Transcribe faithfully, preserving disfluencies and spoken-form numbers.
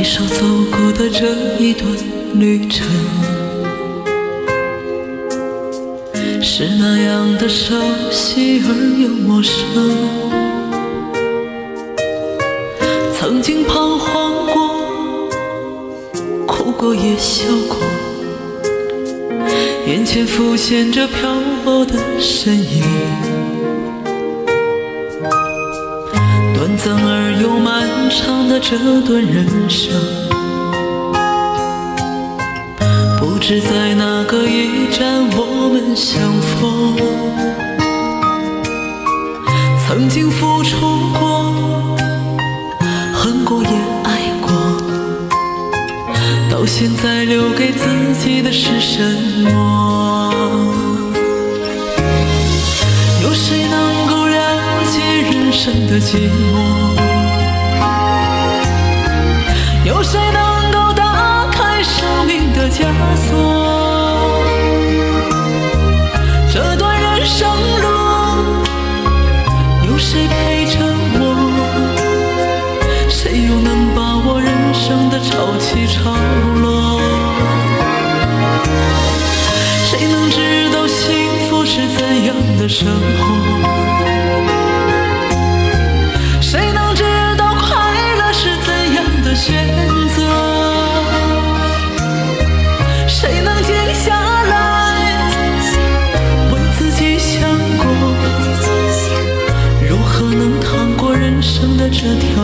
回首走过的这一段旅程，是那样的熟悉而又陌生。曾经彷徨过，哭过也笑过，眼前浮现着漂泊的身影，短暂而又漫长的这段人生，不知在哪个驿站我们相逢。曾经付出过，恨过也爱过，到现在留给自己的是什么？有谁能够了解人生的寂寞？有谁能够打开生命的枷锁？这段人生路，有谁陪着我？谁又能把握人生的潮起潮落？谁能知道幸福是怎样的生活？谁能知道快乐是怎样的选择？谁能静下来为自己想过，如何能趟过人生的这条